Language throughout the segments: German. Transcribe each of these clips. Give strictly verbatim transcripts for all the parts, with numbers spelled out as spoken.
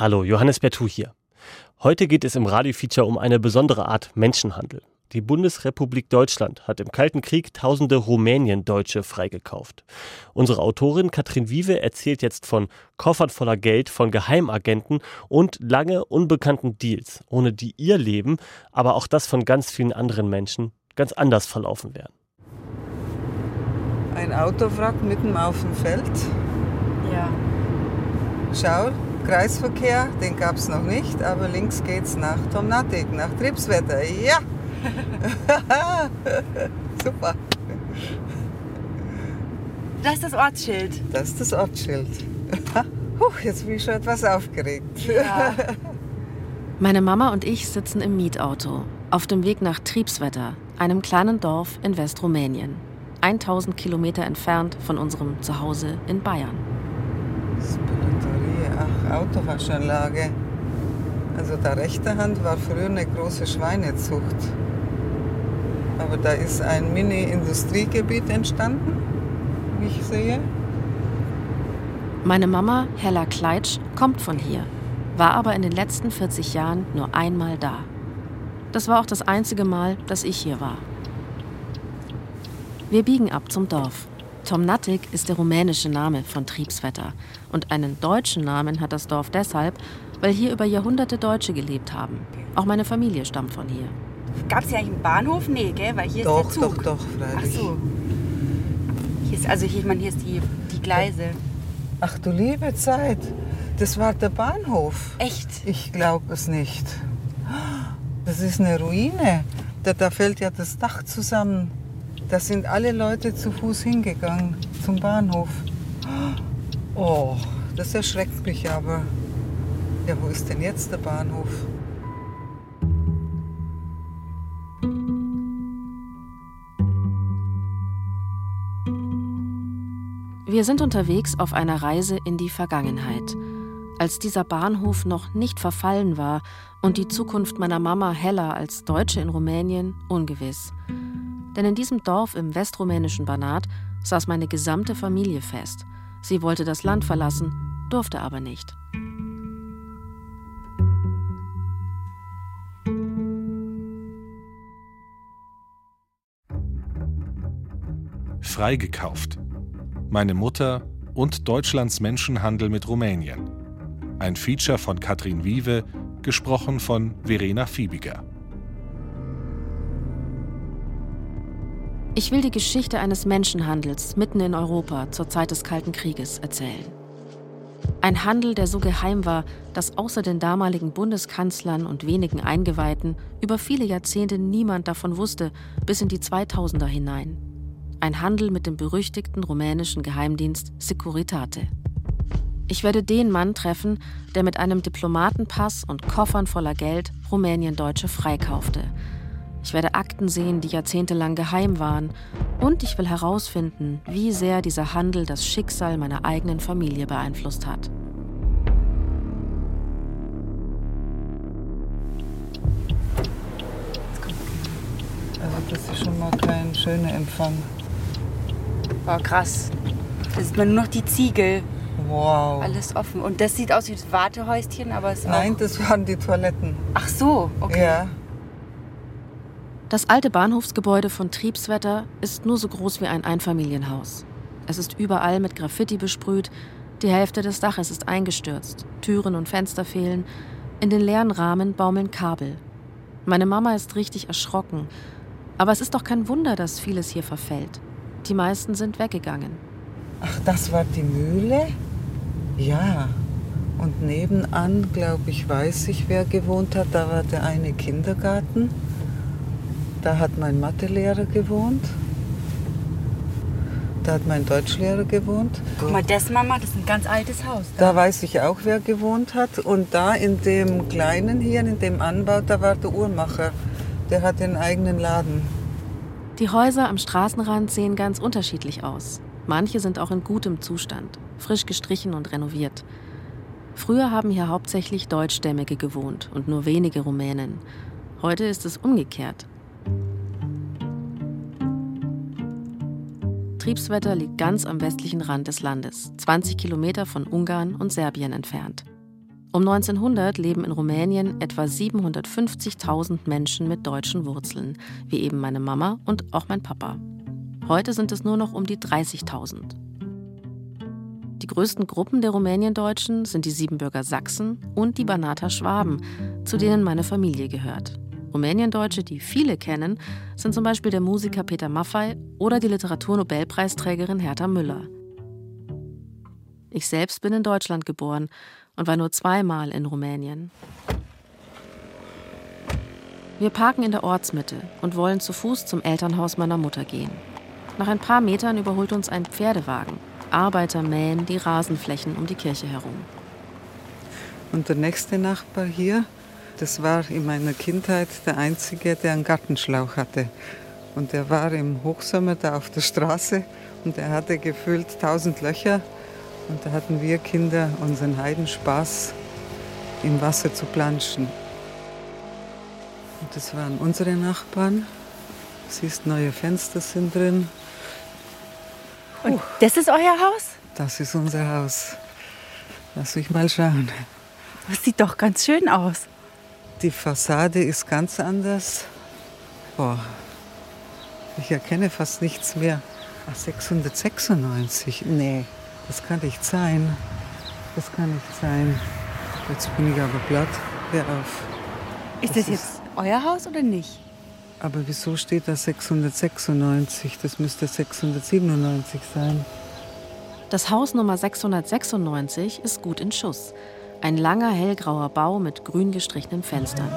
Hallo, Johannes Bertou hier. Heute geht es im Radiofeature um eine besondere Art Menschenhandel. Die Bundesrepublik Deutschland hat im Kalten Krieg tausende Rumänien-Deutsche freigekauft. Unsere Autorin Katrin Wiwe erzählt jetzt von Koffern voller Geld von Geheimagenten und lange unbekannten Deals, ohne die ihr Leben, aber auch das von ganz vielen anderen Menschen, ganz anders verlaufen wären. Ein Autowrack mitten auf dem Feld. Ja. Schau, Kreisverkehr, den gab es noch nicht, aber links geht's nach Tomnatic, nach Tripswetter. Ja! Super. Das ist das Ortsschild. Das ist das Ortsschild. Huch, jetzt bin ich schon etwas aufgeregt. Ja. Meine Mama und ich sitzen im Mietauto auf dem Weg nach Tripswetter, einem kleinen Dorf in Westrumänien, tausend Kilometer entfernt von unserem Zuhause in Bayern. Speditorier, ach, Autowaschanlage. Also da rechte Hand war früher eine große Schweinezucht. Aber da ist ein Mini-Industriegebiet entstanden, wie ich sehe. Meine Mama, Hella Kleitsch, kommt von hier, war aber in den letzten vierzig Jahren nur einmal da. Das war auch das einzige Mal, dass ich hier war. Wir biegen ab zum Dorf. Tomnatic ist der rumänische Name von Tripswetter. Und einen deutschen Namen hat das Dorf deshalb, weil hier über Jahrhunderte Deutsche gelebt haben. Auch meine Familie stammt von hier. Gab es hier eigentlich einen Bahnhof? Nee, gell? Weil hier Doch, ist der Zug. doch, doch, freilich. Ach so. Hier ist, also hier, ich meine, hier ist die, die Gleise. Ach du liebe Zeit, das war der Bahnhof. Echt? Ich glaube es nicht. Das ist eine Ruine. Da, da fällt ja das Dach zusammen. Da sind alle Leute zu Fuß hingegangen zum Bahnhof. Oh, das erschreckt mich aber. Ja, wo ist denn jetzt der Bahnhof? Wir sind unterwegs auf einer Reise in die Vergangenheit, als dieser Bahnhof noch nicht verfallen war und die Zukunft meiner Mama Hella als Deutsche in Rumänien ungewiss. Denn in diesem Dorf im westrumänischen Banat saß meine gesamte Familie fest. Sie wollte das Land verlassen, durfte aber nicht. Freigekauft. Meine Mutter und Deutschlands Menschenhandel mit Rumänien. Ein Feature von Katrin Wiwe, gesprochen von Verena Fiebiger. Ich will die Geschichte eines Menschenhandels mitten in Europa zur Zeit des Kalten Krieges erzählen. Ein Handel, der so geheim war, dass außer den damaligen Bundeskanzlern und wenigen Eingeweihten über viele Jahrzehnte niemand davon wusste, bis in die zweitausender hinein. Ein Handel mit dem berüchtigten rumänischen Geheimdienst Securitate. Ich werde den Mann treffen, der mit einem Diplomatenpass und Koffern voller Geld Rumänien-Deutsche freikaufte. Ich werde Akten sehen, die jahrzehntelang geheim waren. Und ich will herausfinden, wie sehr dieser Handel das Schicksal meiner eigenen Familie beeinflusst hat. Also das ist schon mal kein schöner Empfang. Boah, krass. Da sieht man nur noch die Ziegel. Wow. Alles offen. Und das sieht aus wie das Wartehäuschen, aber es ist Nein, auch... das waren die Toiletten. Ach so, okay. Ja. Das alte Bahnhofsgebäude von Tripswetter ist nur so groß wie ein Einfamilienhaus. Es ist überall mit Graffiti besprüht, die Hälfte des Daches ist eingestürzt, Türen und Fenster fehlen, in den leeren Rahmen baumeln Kabel. Meine Mama ist richtig erschrocken, aber es ist doch kein Wunder, dass vieles hier verfällt. Die meisten sind weggegangen. Ach, das war die Mühle? Ja. Und nebenan, glaube ich, weiß ich, wer gewohnt hat. Da war der eine Kindergarten. Da hat mein Mathelehrer gewohnt. Da hat mein Deutschlehrer gewohnt. Guck mal, das, Mama, das ist ein ganz altes Haus. Da weiß ich auch, wer gewohnt hat. Und da in dem kleinen hier, in dem Anbau, da war der Uhrmacher. Der hat den eigenen Laden. Die Häuser am Straßenrand sehen ganz unterschiedlich aus. Manche sind auch in gutem Zustand, frisch gestrichen und renoviert. Früher haben hier hauptsächlich Deutschstämmige gewohnt und nur wenige Rumänen. Heute ist es umgekehrt. Tripswetter liegt ganz am westlichen Rand des Landes, zwanzig Kilometer von Ungarn und Serbien entfernt. Um neunzehnhundert leben in Rumänien etwa siebenhundertfünfzigtausend Menschen mit deutschen Wurzeln, wie eben meine Mama und auch mein Papa. Heute sind es nur noch um die dreißigtausend. Die größten Gruppen der Rumäniendeutschen sind die Siebenbürger Sachsen und die Banater Schwaben, zu denen meine Familie gehört. Rumäniendeutsche, die viele kennen, sind zum Beispiel der Musiker Peter Maffay oder die Literaturnobelpreisträgerin Herta Müller. Ich selbst bin in Deutschland geboren und war nur zweimal in Rumänien. Wir parken in der Ortsmitte und wollen zu Fuß zum Elternhaus meiner Mutter gehen. Nach ein paar Metern überholt uns ein Pferdewagen. Arbeiter mähen die Rasenflächen um die Kirche herum. Und der nächste Nachbar hier, das war in meiner Kindheit der Einzige, der einen Gartenschlauch hatte. Und der war im Hochsommer da auf der Straße und er hatte gefühlt tausend Löcher. Und da hatten wir Kinder unseren Heidenspaß, im Wasser zu planschen. Und das waren unsere Nachbarn. Siehst, neue Fenster sind drin. Und das ist euer Haus? Das ist unser Haus. Lass mich mal schauen. Das sieht doch ganz schön aus. Die Fassade ist ganz anders. Boah, ich erkenne fast nichts mehr. Ach, sechshundertsechsundneunzig? Nee, das kann nicht sein. Das kann nicht sein. Jetzt bin ich aber platt. Hör auf. Ist das, das jetzt ist... euer Haus oder nicht? Aber wieso steht da sechshundertsechsundneunzig? Das müsste sechshundertsiebenundneunzig sein. Das Haus Nummer sechshundertsechsundneunzig ist gut in Schuss. Ein langer hellgrauer Bau mit grün gestrichenen Fenstern.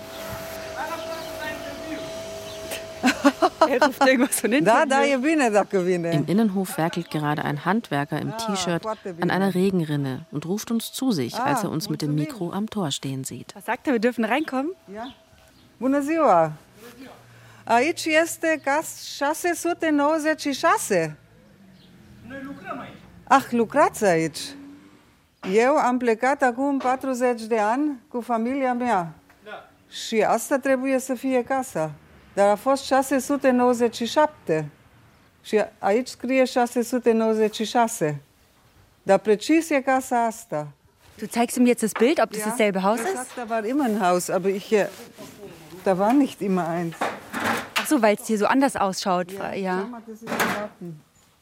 Er ruft irgendwas von hinten. Da, da, ich bin da gewinne. Im Innenhof werkelt gerade ein Handwerker im T-Shirt an einer Regenrinne und ruft uns zu sich, als er uns mit dem Mikro am Tor stehen sieht. Was sagt er, wir dürfen reinkommen? Ja. Bună ziua! Aici este șase sute nouăzeci și șase. Noi lucrăm aici. Ach, lucrați aici. Eu am plecat acum patruzeci de ani cu familia mea. Da. Și asta trebuie să fie casa. Dar a fost șase sute nouăzeci și șapte. Și aici scrie șase sute nouăzeci și șase. Dar precis e casa asta. Du zeigst ihm jetzt das Bild, ob das ja, dasselbe Haus er ist? sagt, da war immer ein Haus, aber ich, da war nicht immer eins. Ach so, weil es hier so anders ausschaut. Ja. ja. Schau mal, das ist der Garten.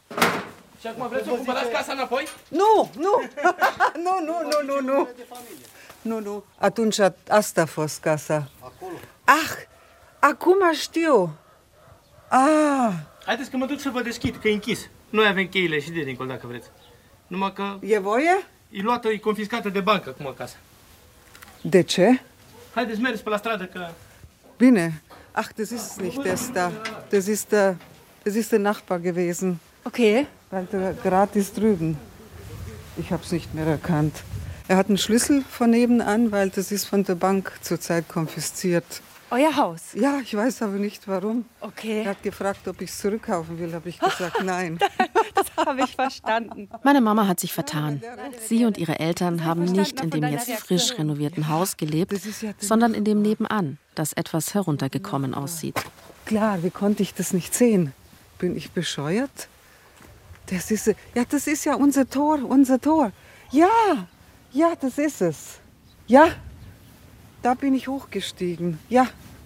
Nu, nu, nu, nu, nu, nu, nu. Nu, nu. Atunci asta a fost casa. Ah, acum știu. Ah. Haideți că mă duc să vă deschid, că e închis. Noi avem cheile și de dincolo, dacă vreți. Numai că... E voie? E luată, e confiscată de bancă acum casa. De ce? Haideți, mergeți pe la stradă, că... Bine. Ach, das ist es nicht, der ist da. Das ist der, das ist der Nachbar gewesen. Okay. Weil der Grat ist drüben. Ich habe es nicht mehr erkannt. Er hat einen Schlüssel von nebenan, weil das ist von der Bank zurzeit konfisziert. Euer Haus? Ja, ich weiß aber nicht warum. Okay. Er hat gefragt, ob ich es zurückkaufen will, habe ich gesagt, nein. Das habe ich verstanden. Meine Mama hat sich vertan. Sie und ihre Eltern haben nicht in dem jetzt frisch renovierten Haus gelebt, sondern in dem nebenan, das etwas heruntergekommen aussieht. Klar, wie konnte ich das nicht sehen? Bin ich bescheuert? Das ist, ja, das ist ja unser Tor, unser Tor. Ja, ja, das ist es. Ja, da bin ich hochgestiegen. Ja.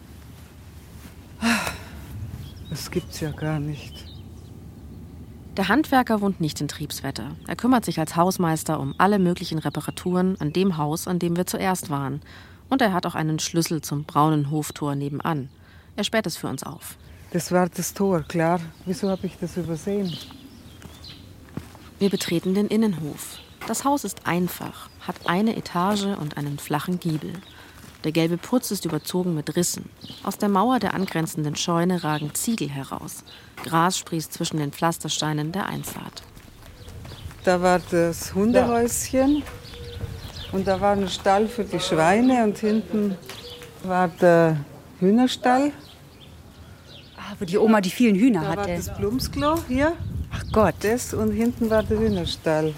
Das gibt's ja gar nicht. Der Handwerker wohnt nicht in Triebswetter. Er kümmert sich als Hausmeister um alle möglichen Reparaturen an dem Haus, an dem wir zuerst waren. Und er hat auch einen Schlüssel zum braunen Hoftor nebenan. Er sperrt es für uns auf. Das war das Tor, klar. Wieso habe ich das übersehen? Wir betreten den Innenhof. Das Haus ist einfach, hat eine Etage und einen flachen Giebel. Der gelbe Putz ist überzogen mit Rissen. Aus der Mauer der angrenzenden Scheune ragen Ziegel heraus. Gras sprießt zwischen den Pflastersteinen der Einfahrt. Da war das Hundehäuschen und da war ein Stall für die Schweine und hinten war der Hühnerstall. Ah, wo die Oma die vielen Hühner da hatte. Da war das Blumsklo hier. Ach Gott. Das und hinten war der Hühnerstall.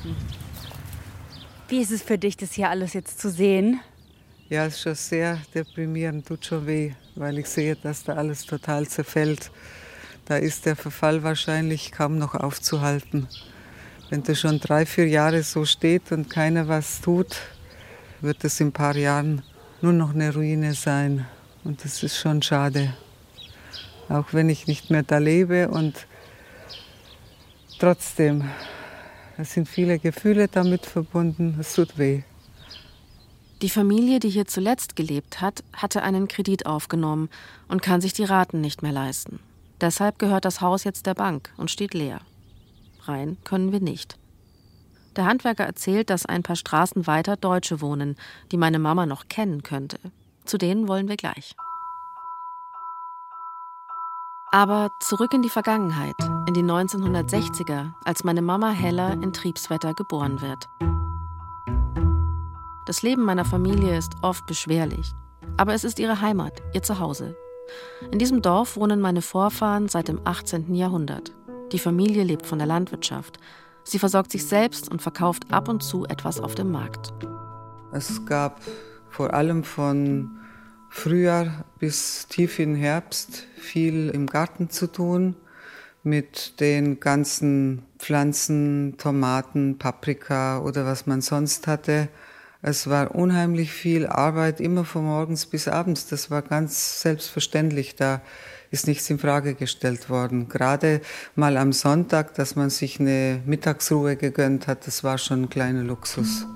Wie ist es für dich, das hier alles jetzt zu sehen? Ja, es ist schon sehr deprimierend, tut schon weh, weil ich sehe, dass da alles total zerfällt. Da ist der Verfall wahrscheinlich kaum noch aufzuhalten. Wenn das schon drei, vier Jahre so steht und keiner was tut, wird es in ein paar Jahren nur noch eine Ruine sein. Und das ist schon schade. Auch wenn ich nicht mehr da lebe. Und trotzdem, es sind viele Gefühle damit verbunden. Es tut weh. Die Familie, die hier zuletzt gelebt hat, hatte einen Kredit aufgenommen und kann sich die Raten nicht mehr leisten. Deshalb gehört das Haus jetzt der Bank und steht leer. Rein können wir nicht. Der Handwerker erzählt, dass ein paar Straßen weiter Deutsche wohnen, die meine Mama noch kennen könnte. Zu denen wollen wir gleich. Aber zurück in die Vergangenheit, in die neunzehnhundertsechziger, als meine Mama Hella in Triebswetter geboren wird. Das Leben meiner Familie ist oft beschwerlich, aber es ist ihre Heimat, ihr Zuhause. In diesem Dorf wohnen meine Vorfahren seit dem achtzehnten Jahrhundert. Die Familie lebt von der Landwirtschaft. Sie versorgt sich selbst und verkauft ab und zu etwas auf dem Markt. Es gab vor allem von Frühjahr bis tief in den Herbst viel im Garten zu tun, mit den ganzen Pflanzen, Tomaten, Paprika oder was man sonst hatte. Es war unheimlich viel Arbeit, immer von morgens bis abends. Das war ganz selbstverständlich. Da ist nichts in Frage gestellt worden. Gerade mal am Sonntag, dass man sich eine Mittagsruhe gegönnt hat, das war schon ein kleiner Luxus.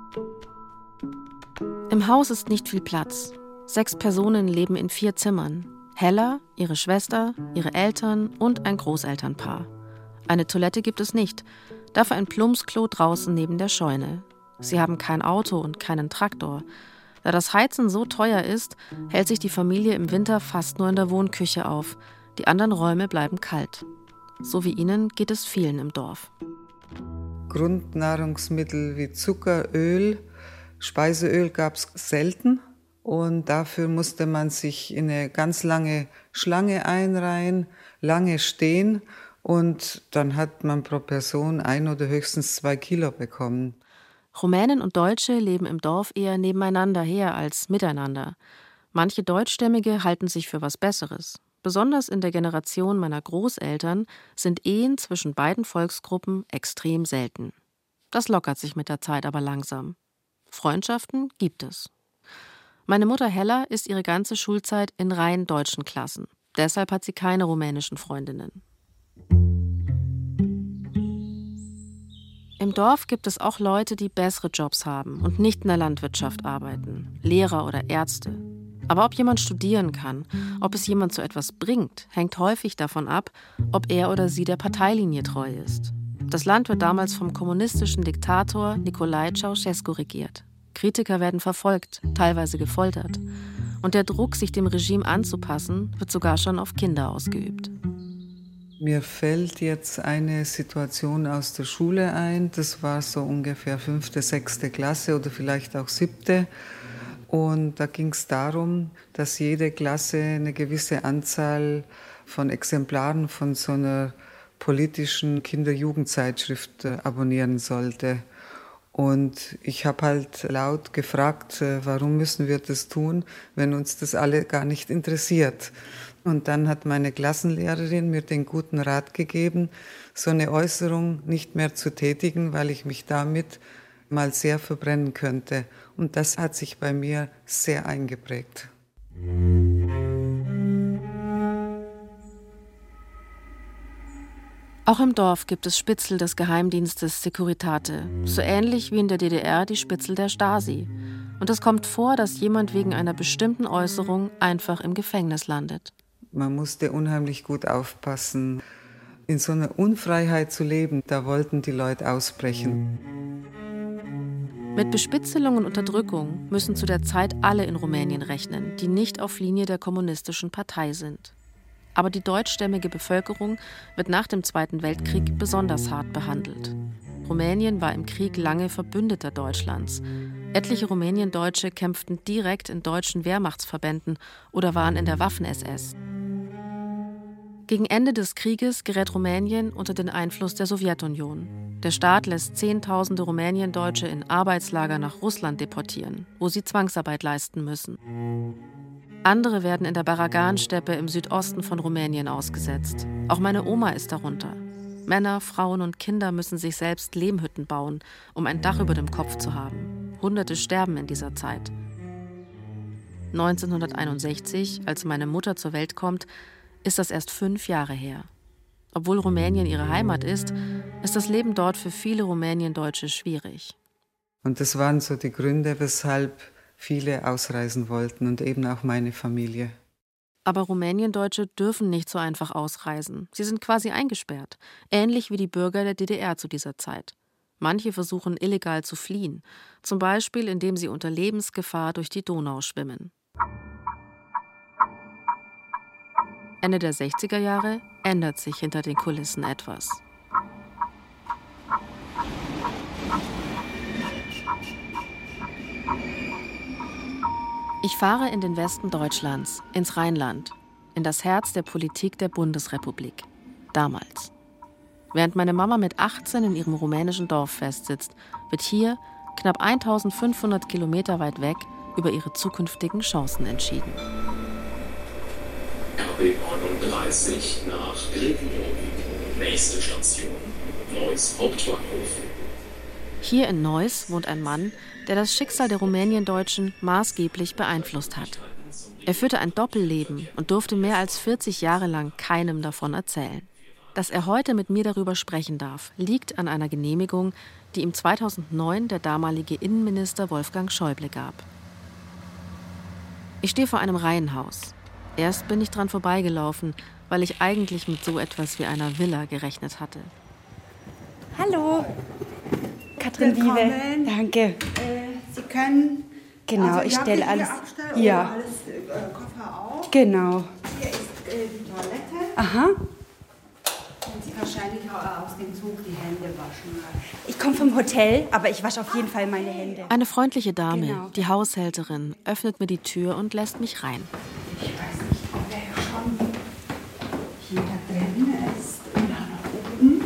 Im Haus ist nicht viel Platz. Sechs Personen leben in vier Zimmern. Hella, ihre Schwester, ihre Eltern und ein Großelternpaar. Eine Toilette gibt es nicht, dafür ein Plumpsklo draußen neben der Scheune. Sie haben kein Auto und keinen Traktor. Da das Heizen so teuer ist, hält sich die Familie im Winter fast nur in der Wohnküche auf. Die anderen Räume bleiben kalt. So wie ihnen geht es vielen im Dorf. Grundnahrungsmittel wie Zucker, Öl, Speiseöl gab es selten. Und dafür musste man sich in eine ganz lange Schlange einreihen, lange stehen. Und dann hat man pro Person ein oder höchstens zwei Kilo bekommen. Rumänen und Deutsche leben im Dorf eher nebeneinander her als miteinander. Manche Deutschstämmige halten sich für was Besseres. Besonders in der Generation meiner Großeltern sind Ehen zwischen beiden Volksgruppen extrem selten. Das lockert sich mit der Zeit aber langsam. Freundschaften gibt es. Meine Mutter Hella ist ihre ganze Schulzeit in rein deutschen Klassen. Deshalb hat sie keine rumänischen Freundinnen. Im Dorf gibt es auch Leute, die bessere Jobs haben und nicht in der Landwirtschaft arbeiten, Lehrer oder Ärzte. Aber ob jemand studieren kann, ob es jemand zu etwas bringt, hängt häufig davon ab, ob er oder sie der Parteilinie treu ist. Das Land wird damals vom kommunistischen Diktator Nicolae Ceausescu regiert. Kritiker werden verfolgt, teilweise gefoltert. Und der Druck, sich dem Regime anzupassen, wird sogar schon auf Kinder ausgeübt. Mir fällt jetzt eine Situation aus der Schule ein. Das war so ungefähr fünfte, sechste Klasse oder vielleicht auch siebte. Und da ging es darum, dass jede Klasse eine gewisse Anzahl von Exemplaren von so einer politischen Kinder-Jugendzeitschrift abonnieren sollte. Und ich habe halt laut gefragt, warum müssen wir das tun, wenn uns das alle gar nicht interessiert. Und dann hat meine Klassenlehrerin mir den guten Rat gegeben, so eine Äußerung nicht mehr zu tätigen, weil ich mich damit mal sehr verbrennen könnte. Und das hat sich bei mir sehr eingeprägt. Auch im Dorf gibt es Spitzel des Geheimdienstes Securitate, so ähnlich wie in der D D R die Spitzel der Stasi. Und es kommt vor, dass jemand wegen einer bestimmten Äußerung einfach im Gefängnis landet. Man musste unheimlich gut aufpassen. In so einer Unfreiheit zu leben, da wollten die Leute ausbrechen. Mit Bespitzelung und Unterdrückung müssen zu der Zeit alle in Rumänien rechnen, die nicht auf Linie der kommunistischen Partei sind. Aber die deutschstämmige Bevölkerung wird nach dem Zweiten Weltkrieg besonders hart behandelt. Rumänien war im Krieg lange Verbündeter Deutschlands. Etliche Rumäniendeutsche kämpften direkt in deutschen Wehrmachtsverbänden oder waren in der Waffen-S S. Gegen Ende des Krieges gerät Rumänien unter den Einfluss der Sowjetunion. Der Staat lässt Zehntausende Rumäniendeutsche in Arbeitslager nach Russland deportieren, wo sie Zwangsarbeit leisten müssen. Andere werden in der Baragan-Steppe im Südosten von Rumänien ausgesetzt. Auch meine Oma ist darunter. Männer, Frauen und Kinder müssen sich selbst Lehmhütten bauen, um ein Dach über dem Kopf zu haben. Hunderte sterben in dieser Zeit. neunzehnhunderteinundsechzig, als meine Mutter zur Welt kommt, ist das erst fünf Jahre her. Obwohl Rumänien ihre Heimat ist, ist das Leben dort für viele Rumäniendeutsche schwierig. Und das waren so die Gründe, weshalb viele ausreisen wollten und eben auch meine Familie. Aber Rumäniendeutsche dürfen nicht so einfach ausreisen. Sie sind quasi eingesperrt, ähnlich wie die Bürger der D D R zu dieser Zeit. Manche versuchen illegal zu fliehen, zum Beispiel indem sie unter Lebensgefahr durch die Donau schwimmen. Ende der sechziger Jahre ändert sich hinter den Kulissen etwas. Ich fahre in den Westen Deutschlands, ins Rheinland, in das Herz der Politik der Bundesrepublik. Damals. Während meine Mama mit achtzehn in ihrem rumänischen Dorf festsitzt, wird hier, knapp eintausendfünfhundert Kilometer weit weg, über ihre zukünftigen Chancen entschieden. K B neununddreißig nach Grevenbroich. Nächste Station, Neuss Hauptbahnhof. Hier in Neuss wohnt ein Mann, der das Schicksal der Rumäniendeutschen maßgeblich beeinflusst hat. Er führte ein Doppelleben und durfte mehr als vierzig Jahre lang keinem davon erzählen. Dass er heute mit mir darüber sprechen darf, liegt an einer Genehmigung, die ihm zweitausendneun der damalige Innenminister Wolfgang Schäuble gab. Ich stehe vor einem Reihenhaus. Erst bin ich dran vorbeigelaufen, weil ich eigentlich mit so etwas wie einer Villa gerechnet hatte. Hallo, Katrin Wiebe. Danke. Äh, Sie können... Genau, also, ich stelle alles... Abstellen, Ja. alles äh, Koffer auf. Genau. Hier ist äh, die Toilette. Aha. Und Sie wahrscheinlich auch aus dem Zug die Hände waschen. Ich komme vom Hotel, aber ich wasche auf jeden Fall meine Hände. Eine freundliche Dame, Genau. die Haushälterin, öffnet mir die Tür und lässt mich rein. Ich weiß nicht, ob er schon hier drin ist oder nach oben.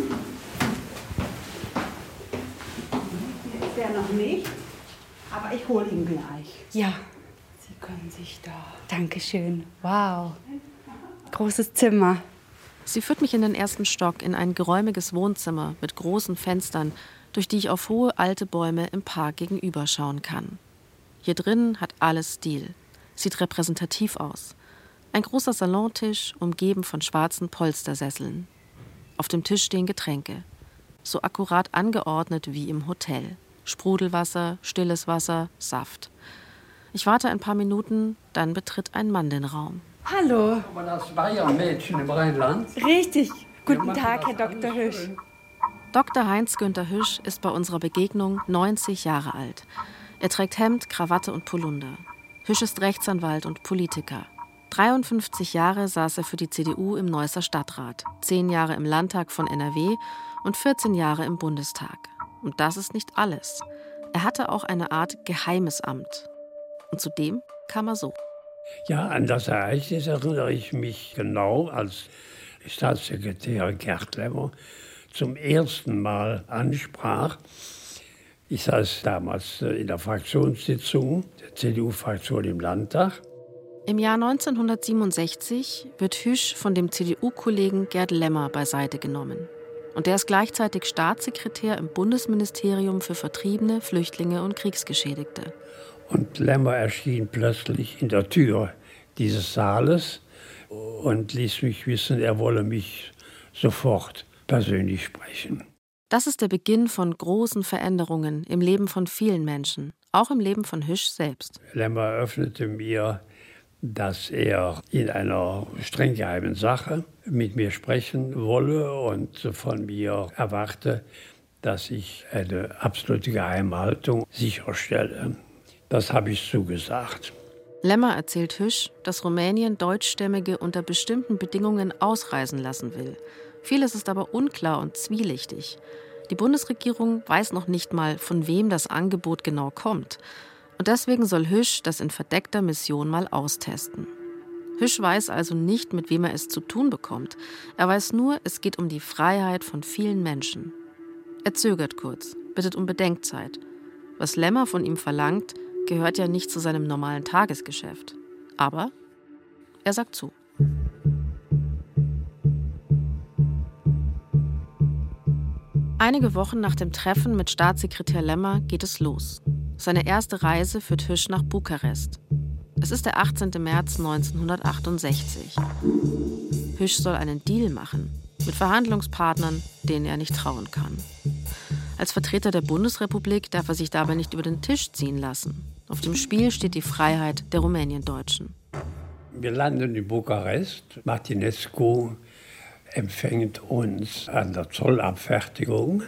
Hier ist er noch nicht, aber ich hole ihn gleich. Ja, Sie können sich da... danke schön. Wow. Großes Zimmer. Sie führt mich in den ersten Stock in ein geräumiges Wohnzimmer mit großen Fenstern, durch die ich auf hohe alte Bäume im Park gegenüber schauen kann. Hier drin hat alles Stil. Sieht repräsentativ aus. Ein großer Salontisch, umgeben von schwarzen Polstersesseln. Auf dem Tisch stehen Getränke. So akkurat angeordnet wie im Hotel. Sprudelwasser, stilles Wasser, Saft. Ich warte ein paar Minuten, dann betritt ein Mann den Raum. Hallo. Aber das Weihermädchen im Rheinland. Richtig. Guten machen Tag, das Herr Doktor alles Hüsch. schön. Doktor Heinz-Günther Hüsch ist bei unserer Begegnung neunzig Jahre alt. Er trägt Hemd, Krawatte und Polunder. Hüsch ist Rechtsanwalt und Politiker. dreiundfünfzig Jahre saß er für die C D U im Neusser Stadtrat, zehn Jahre im Landtag von N R W und vierzehn Jahre im Bundestag. Und das ist nicht alles. Er hatte auch eine Art geheimes Amt. Und zudem kam er so. Ja, an das Ereignis erinnere ich mich genau, als Staatssekretär Gerd Lemmer zum ersten Mal ansprach. Ich saß damals in der Fraktionssitzung der C D U-Fraktion im Landtag. Im Jahr neunzehnhundertsiebenundsechzig wird Hüsch von dem C D U-Kollegen Gerd Lemmer beiseite genommen. Und der ist gleichzeitig Staatssekretär im Bundesministerium für Vertriebene, Flüchtlinge und Kriegsgeschädigte. Und Lemmer erschien plötzlich in der Tür dieses Saales und ließ mich wissen, er wolle mich sofort persönlich sprechen. Das ist der Beginn von großen Veränderungen im Leben von vielen Menschen, auch im Leben von Hüsch selbst. Lemmer eröffnete mir, dass er in einer streng geheimen Sache mit mir sprechen wolle und von mir erwarte, dass ich eine absolute Geheimhaltung sicherstelle. Das habe ich zugesagt. Lemmer erzählt Hüsch, dass Rumänien Deutschstämmige unter bestimmten Bedingungen ausreisen lassen will. Vieles ist aber unklar und zwielichtig. Die Bundesregierung weiß noch nicht mal, von wem das Angebot genau kommt. Und deswegen soll Hüsch das in verdeckter Mission mal austesten. Hüsch weiß also nicht, mit wem er es zu tun bekommt. Er weiß nur, es geht um die Freiheit von vielen Menschen. Er zögert kurz, bittet um Bedenkzeit. Was Lemmer von ihm verlangt, gehört ja nicht zu seinem normalen Tagesgeschäft. Aber er sagt zu. Einige Wochen nach dem Treffen mit Staatssekretär Lemmer geht es los. Seine erste Reise führt Hüsch nach Bukarest. Es ist der achtzehnten März neunzehnhundertachtundsechzig. Hüsch soll einen Deal machen mit Verhandlungspartnern, denen er nicht trauen kann. Als Vertreter der Bundesrepublik darf er sich dabei nicht über den Tisch ziehen lassen. Auf dem Spiel steht die Freiheit der Rumäniendeutschen. Wir landen in Bukarest. Martinescu empfängt uns an der Zollabfertigung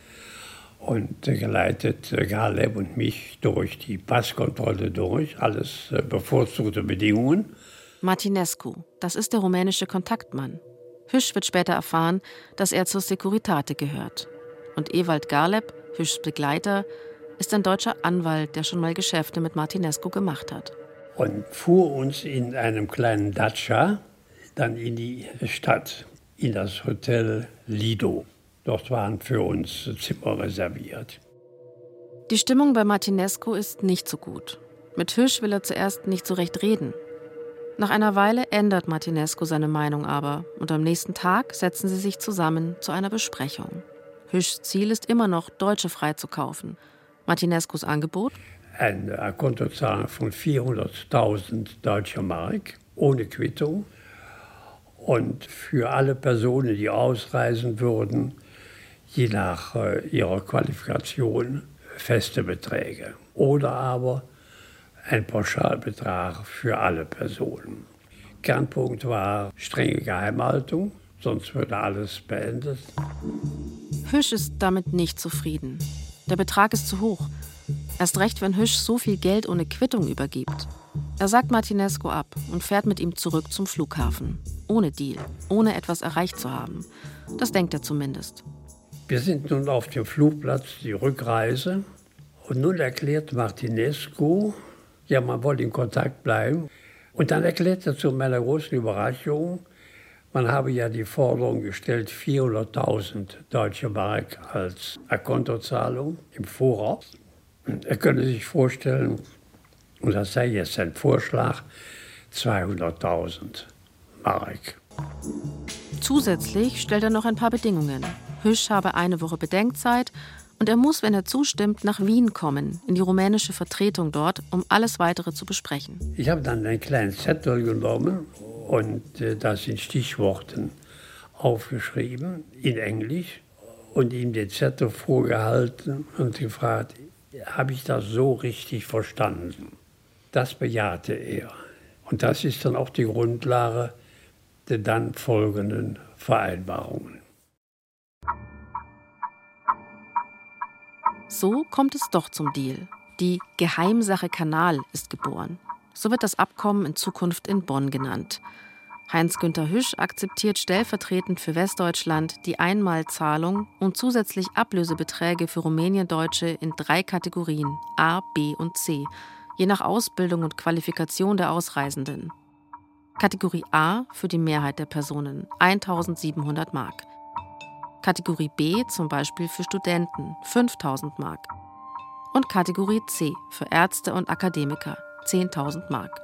und geleitet Galeb und mich durch die Passkontrolle durch. Alles bevorzugte Bedingungen. Martinescu, das ist der rumänische Kontaktmann. Hüsch wird später erfahren, dass er zur Securitate gehört. Und Ewald Galeb, Hüschs Begleiter, ist ein deutscher Anwalt, der schon mal Geschäfte mit Martinescu gemacht hat. Und fuhr uns in einem kleinen Dacia dann in die Stadt, in das Hotel Lido. Dort waren für uns Zimmer reserviert. Die Stimmung bei Martinescu ist nicht so gut. Mit Hüsch will er zuerst nicht so recht reden. Nach einer Weile ändert Martinescu seine Meinung aber und am nächsten Tag setzen sie sich zusammen zu einer Besprechung. Hüschs Ziel ist immer noch, Deutsche freizukaufen. Martinescus Angebot? Eine Kontozahlung von vierhunderttausend deutscher Mark ohne Quittung und für alle Personen, die ausreisen würden, je nach äh, ihrer Qualifikation feste Beträge oder aber ein Pauschalbetrag für alle Personen. Kernpunkt war strenge Geheimhaltung, sonst würde alles beendet. Hüsch ist damit nicht zufrieden. Der Betrag ist zu hoch. Erst recht, wenn Hüsch so viel Geld ohne Quittung übergibt. Er sagt Martinescu ab und fährt mit ihm zurück zum Flughafen. Ohne Deal, ohne etwas erreicht zu haben. Das denkt er zumindest. Wir sind nun auf dem Flugplatz, die Rückreise. Und nun erklärt Martinescu, ja, man wollte in Kontakt bleiben. Und dann erklärt er zu meiner großen Überraschung, man habe ja die Forderung gestellt, vierhunderttausend deutsche Mark als Akontozahlung im Voraus. Er könne sich vorstellen, und das sei jetzt sein Vorschlag, zweihunderttausend Mark. Zusätzlich stellt er noch ein paar Bedingungen. Hüsch habe eine Woche Bedenkzeit und er muss, wenn er zustimmt, nach Wien kommen, in die rumänische Vertretung dort, um alles Weitere zu besprechen. Ich habe dann einen kleinen Zettel genommen und äh, das in Stichworten aufgeschrieben, in Englisch, und ihm den Zettel vorgehalten und gefragt, habe ich das so richtig verstanden? Das bejahte er. Und das ist dann auch die Grundlage der dann folgenden Vereinbarungen. So kommt es doch zum Deal. Die Geheimsache Kanal ist geboren. So wird das Abkommen in Zukunft in Bonn genannt. Heinz-Günther Hüsch akzeptiert stellvertretend für Westdeutschland die Einmalzahlung und zusätzlich Ablösebeträge für Rumäniendeutsche in drei Kategorien A, B und C, je nach Ausbildung und Qualifikation der Ausreisenden. Kategorie A für die Mehrheit der Personen, eintausendsiebenhundert Mark. Kategorie B zum Beispiel für Studenten, fünftausend Mark. Und Kategorie C für Ärzte und Akademiker, zehntausend Mark.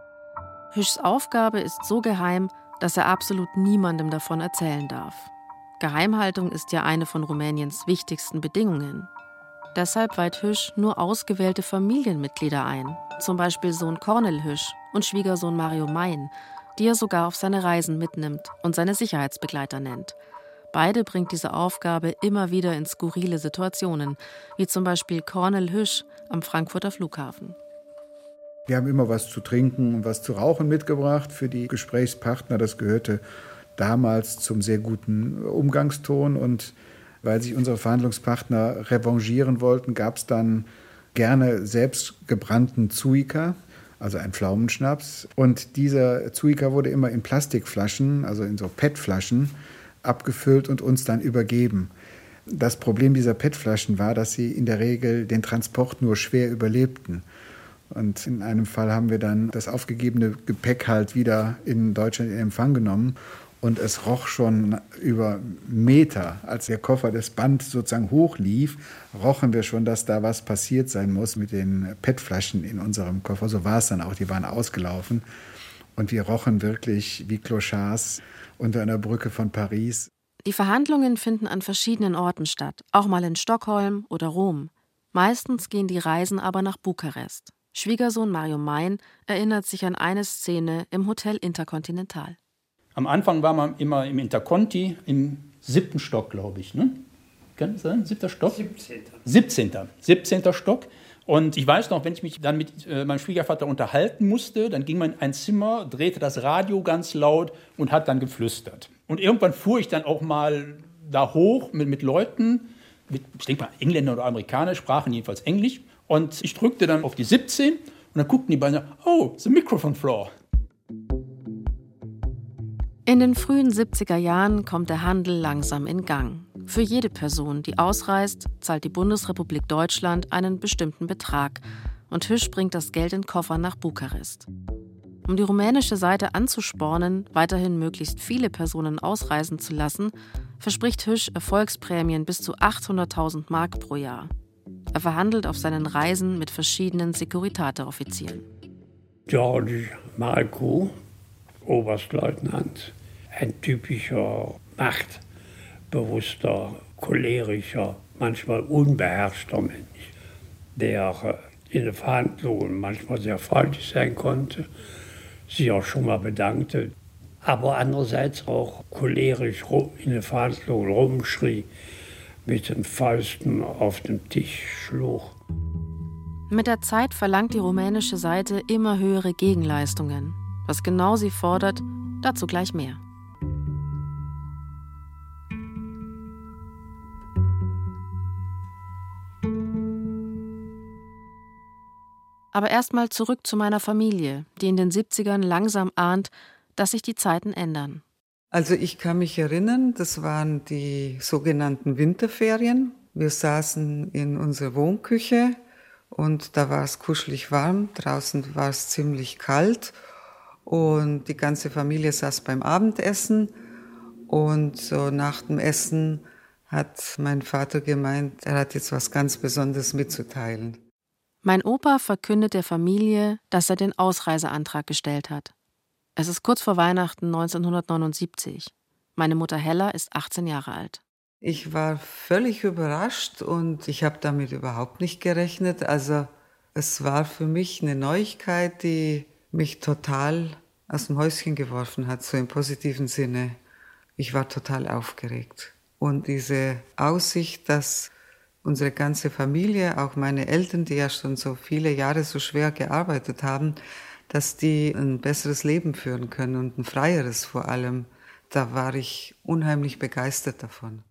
Hüschs Aufgabe ist so geheim, dass er absolut niemandem davon erzählen darf. Geheimhaltung ist ja eine von Rumäniens wichtigsten Bedingungen. Deshalb weiht Hüsch nur ausgewählte Familienmitglieder ein, zum Beispiel Sohn Cornel Hüsch und Schwiegersohn Mario Mein, die er sogar auf seine Reisen mitnimmt und seine Sicherheitsbegleiter nennt. Beide bringt diese Aufgabe immer wieder in skurrile Situationen, wie zum Beispiel Cornel Hüsch am Frankfurter Flughafen. Wir haben immer was zu trinken und was zu rauchen mitgebracht für die Gesprächspartner. Das gehörte damals zum sehr guten Umgangston. Und weil sich unsere Verhandlungspartner revanchieren wollten, gab es dann gerne selbst gebrannten Zuika, also ein Pflaumenschnaps. Und dieser Zuika wurde immer in Plastikflaschen, also in so P E T-Flaschen, abgefüllt und uns dann übergeben. Das Problem dieser P E T-Flaschen war, dass sie in der Regel den Transport nur schwer überlebten. Und in einem Fall haben wir dann das aufgegebene Gepäck halt wieder in Deutschland in Empfang genommen. Und es roch schon über Meter, als der Koffer das Band sozusagen hochlief, rochen wir schon, dass da was passiert sein muss mit den P E T-Flaschen in unserem Koffer. So war es dann auch, die waren ausgelaufen. Und wir rochen wirklich wie Clochards unter einer Brücke von Paris. Die Verhandlungen finden an verschiedenen Orten statt, auch mal in Stockholm oder Rom. Meistens gehen die Reisen aber nach Bukarest. Schwiegersohn Mario Mein erinnert sich an eine Szene im Hotel Intercontinental. Am Anfang war man immer im Interconti, im siebten Stock, glaube ich. Ne? Kann das sein? Siebter Stock? siebzehnter. siebzehnter. siebzehnter Stock. Und ich weiß noch, wenn ich mich dann mit äh, meinem Schwiegervater unterhalten musste, dann ging man in ein Zimmer, drehte das Radio ganz laut und hat dann geflüstert. Und irgendwann fuhr ich dann auch mal da hoch mit, mit Leuten, mit, ich denke mal Engländer oder Amerikaner, sprachen jedenfalls Englisch. Und ich drückte dann auf die siebzehn und dann guckten die beiden, oh, the microphone floor. In den frühen siebziger Jahren kommt der Handel langsam in Gang. Für jede Person, die ausreist, zahlt die Bundesrepublik Deutschland einen bestimmten Betrag und Hüsch bringt das Geld in Koffer nach Bukarest. Um die rumänische Seite anzuspornen, weiterhin möglichst viele Personen ausreisen zu lassen, verspricht Hüsch Erfolgsprämien bis zu achthunderttausend Mark pro Jahr. Er verhandelt auf seinen Reisen mit verschiedenen Securitate-Offizieren. George Marco, Oberstleutnant, ein typischer machtbewusster, cholerischer, manchmal unbeherrschter Mensch, der in den Verhandlungen manchmal sehr freundlich sein konnte, sich auch schon mal bedankte, aber andererseits auch cholerisch in den Verhandlungen rumschrie, mit den Fäusten auf den Tisch schlug. Mit der Zeit verlangt die rumänische Seite immer höhere Gegenleistungen. Was genau sie fordert, dazu gleich mehr. Aber erstmal zurück zu meiner Familie, die in den siebzigern langsam ahnt, dass sich die Zeiten ändern. Also ich kann mich erinnern, das waren die sogenannten Winterferien. Wir saßen in unserer Wohnküche und da war es kuschelig warm, draußen war es ziemlich kalt und die ganze Familie saß beim Abendessen und so nach dem Essen hat mein Vater gemeint, er hat jetzt was ganz Besonderes mitzuteilen. Mein Opa verkündet der Familie, dass er den Ausreiseantrag gestellt hat. Es ist kurz vor Weihnachten neunzehnhundertneunundsiebzig. Meine Mutter Hella ist achtzehn Jahre alt. Ich war völlig überrascht und ich habe damit überhaupt nicht gerechnet. Also es war für mich eine Neuigkeit, die mich total aus dem Häuschen geworfen hat, so im positiven Sinne. Ich war total aufgeregt. Und diese Aussicht, dass unsere ganze Familie, auch meine Eltern, die ja schon so viele Jahre so schwer gearbeitet haben, dass die ein besseres Leben führen können und ein freieres vor allem. Da war ich unheimlich begeistert davon.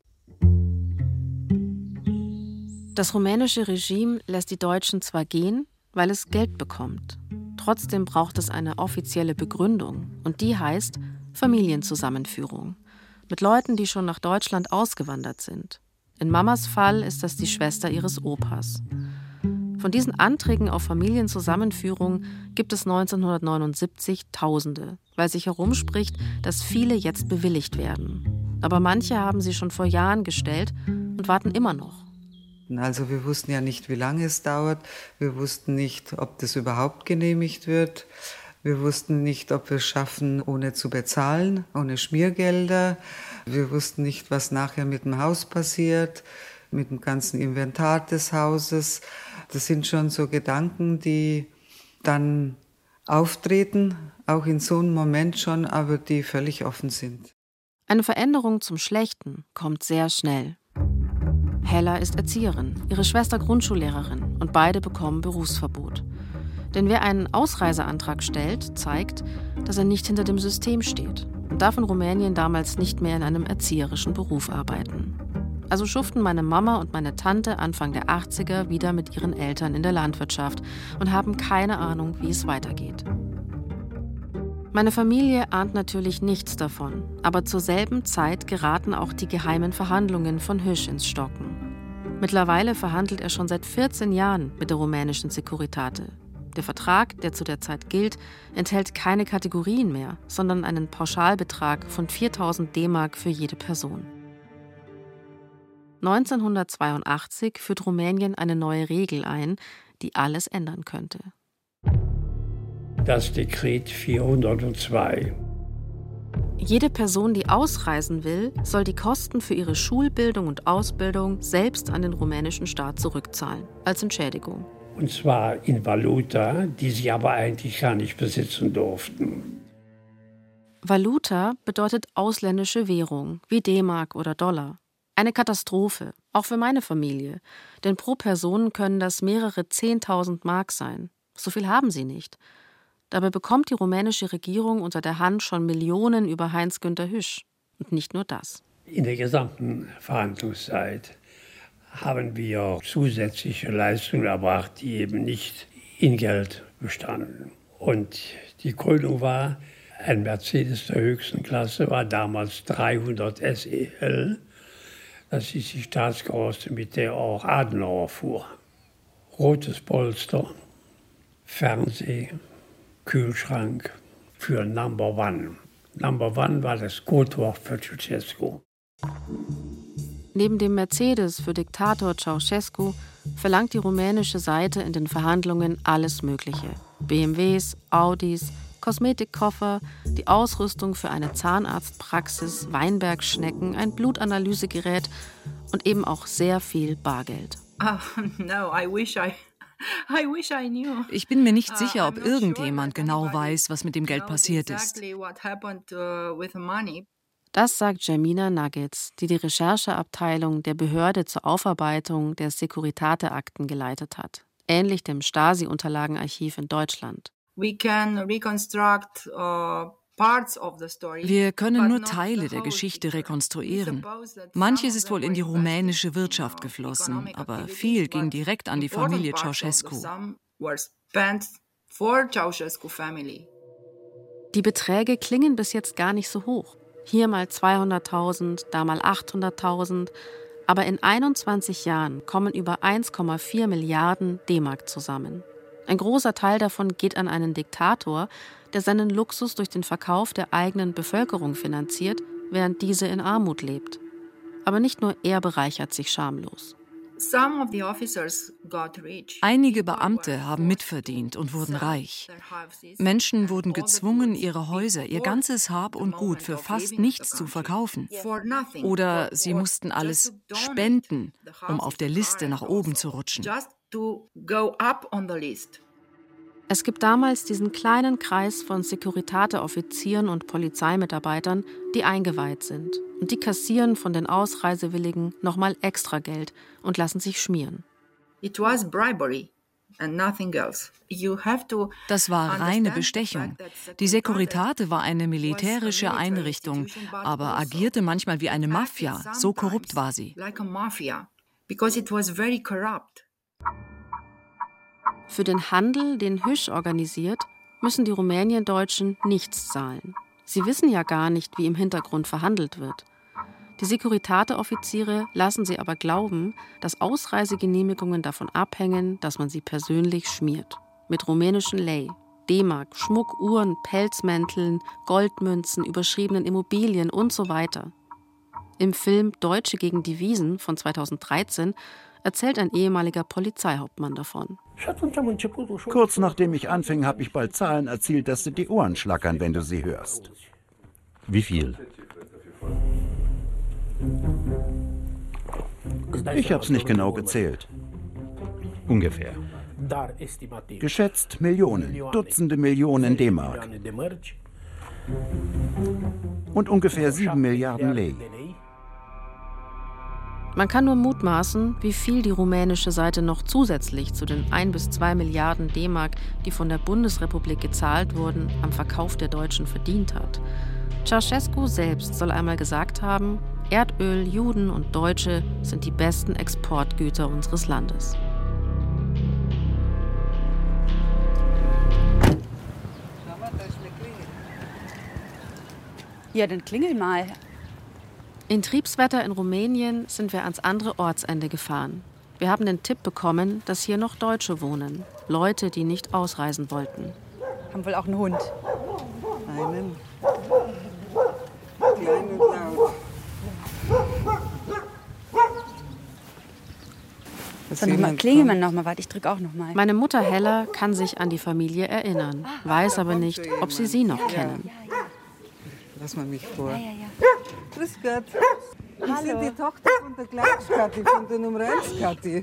Das rumänische Regime lässt die Deutschen zwar gehen, weil es Geld bekommt. Trotzdem braucht es eine offizielle Begründung. Und die heißt Familienzusammenführung. Mit Leuten, die schon nach Deutschland ausgewandert sind. In Mamas Fall ist das die Schwester ihres Opas. Von diesen Anträgen auf Familienzusammenführung gibt es neunzehnhundertneunundsiebzig Tausende, weil sich herumspricht, dass viele jetzt bewilligt werden. Aber manche haben sie schon vor Jahren gestellt und warten immer noch. Also wir wussten ja nicht, wie lange es dauert. Wir wussten nicht, ob das überhaupt genehmigt wird. Wir wussten nicht, ob wir es schaffen, ohne zu bezahlen, ohne Schmiergelder. Wir wussten nicht, was nachher mit dem Haus passiert, mit dem ganzen Inventar des Hauses. Das sind schon so Gedanken, die dann auftreten, auch in so einem Moment schon, aber die völlig offen sind. Eine Veränderung zum Schlechten kommt sehr schnell. Hella ist Erzieherin, ihre Schwester Grundschullehrerin und beide bekommen Berufsverbot. Denn wer einen Ausreiseantrag stellt, zeigt, dass er nicht hinter dem System steht und darf in Rumänien damals nicht mehr in einem erzieherischen Beruf arbeiten. Also schuften meine Mama und meine Tante Anfang der achtziger wieder mit ihren Eltern in der Landwirtschaft und haben keine Ahnung, wie es weitergeht. Meine Familie ahnt natürlich nichts davon, aber zur selben Zeit geraten auch die geheimen Verhandlungen von Hüsch ins Stocken. Mittlerweile verhandelt er schon seit vierzehn Jahren mit der rumänischen Securitate. Der Vertrag, der zu der Zeit gilt, enthält keine Kategorien mehr, sondern einen Pauschalbetrag von viertausend D-Mark für jede Person. neunzehnhundertzweiundachtzig führt Rumänien eine neue Regel ein, die alles ändern könnte. Das Dekret vierhundertzwei. Jede Person, die ausreisen will, soll die Kosten für ihre Schulbildung und Ausbildung selbst an den rumänischen Staat zurückzahlen, als Entschädigung. Und zwar in Valuta, die sie aber eigentlich gar nicht besitzen durften. Valuta bedeutet ausländische Währung, wie D-Mark oder Dollar. Eine Katastrophe, auch für meine Familie. Denn pro Person können das mehrere zehntausend Mark sein. So viel haben sie nicht. Dabei bekommt die rumänische Regierung unter der Hand schon Millionen über Heinz-Günther Hüsch. Und nicht nur das. In der gesamten Verhandlungszeit haben wir zusätzliche Leistungen erbracht, die eben nicht in Geld bestanden. Und die Krönung war, ein Mercedes der höchsten Klasse war damals dreihundert S E L. Das ist die Staatskarosse, mit der auch Adenauer fuhr. Rotes Polster, Fernseh, Kühlschrank für Number One. Number One war das Codewort für Ceausescu. Neben dem Mercedes für Diktator Ceausescu verlangt die rumänische Seite in den Verhandlungen alles Mögliche. B M Ws, Audis, Kosmetikkoffer, die Ausrüstung für eine Zahnarztpraxis, Weinbergschnecken, ein Blutanalysegerät und eben auch sehr viel Bargeld. Oh, no, I wish I... Ich bin mir nicht sicher, ob irgendjemand genau weiß, was mit dem Geld passiert ist. Das sagt Jermina Nuggets, die die Rechercheabteilung der Behörde zur Aufarbeitung der Securitate-Akten geleitet hat, ähnlich dem Stasi-Unterlagenarchiv in Deutschland. We can reconstruct, uh Wir können nur Teile der Geschichte rekonstruieren. Manches ist wohl in die rumänische Wirtschaft geflossen, aber viel ging direkt an die Familie Ceausescu. Die Beträge klingen bis jetzt gar nicht so hoch. Hier mal zweihunderttausend, da mal achthunderttausend. Aber in einundzwanzig Jahren kommen über eins Komma vier Milliarden D-Mark zusammen. Ein großer Teil davon geht an einen Diktator, der seinen Luxus durch den Verkauf der eigenen Bevölkerung finanziert, während diese in Armut lebt. Aber nicht nur er bereichert sich schamlos. Einige Beamte haben mitverdient und wurden reich. Menschen wurden gezwungen, ihre Häuser, ihr ganzes Hab und Gut für fast nichts zu verkaufen. Oder sie mussten alles spenden, um auf der Liste nach oben zu rutschen. Es gibt damals diesen kleinen Kreis von Securitate-Offizieren und Polizeimitarbeitern, die eingeweiht sind. Und die kassieren von den Ausreisewilligen nochmal extra Geld und lassen sich schmieren. Das war reine Bestechung. Die Securitate war eine militärische Einrichtung, aber agierte manchmal wie eine Mafia. So korrupt war sie. Für den Handel, den Hüsch organisiert, müssen die Rumäniendeutschen nichts zahlen. Sie wissen ja gar nicht, wie im Hintergrund verhandelt wird. Die Securitate-Offiziere lassen sie aber glauben, dass Ausreisegenehmigungen davon abhängen, dass man sie persönlich schmiert. Mit rumänischen Lei, D-Mark, Schmuck, Uhren, Pelzmänteln, Goldmünzen, überschriebenen Immobilien und so weiter. Im Film Deutsche gegen Devisen von zweitausenddreizehn erzählt ein ehemaliger Polizeihauptmann davon. Kurz nachdem ich anfing, habe ich bald Zahlen erzielt, dass dir die Ohren schlackern, wenn du sie hörst. Wie viel? Ich habe es nicht genau gezählt. Ungefähr. Geschätzt Millionen, Dutzende Millionen D-Mark. Und ungefähr sieben Milliarden Lei. Man kann nur mutmaßen, wie viel die rumänische Seite noch zusätzlich zu den ein bis zwei Milliarden D-Mark, die von der Bundesrepublik gezahlt wurden, am Verkauf der Deutschen verdient hat. Ceausescu selbst soll einmal gesagt haben, Erdöl, Juden und Deutsche sind die besten Exportgüter unseres Landes. Ja, dann klingel mal. In Triebswetter in Rumänien sind wir ans andere Ortsende gefahren. Wir haben den Tipp bekommen, dass hier noch Deutsche wohnen. Leute, die nicht ausreisen wollten. Haben wohl auch einen Hund. Einen. Klein und laut. Sag mal, klingel mal noch mal, warte, ich drücke auch noch mal. Meine Mutter Hella kann sich an die Familie erinnern, weiß aber nicht, ob sie sie noch kennen. Lass mal mich vor. Ja, ja, ja. Grüß Gott. Ich bin die Tochter von der Kleinskatti, von der Nummer eins Katti.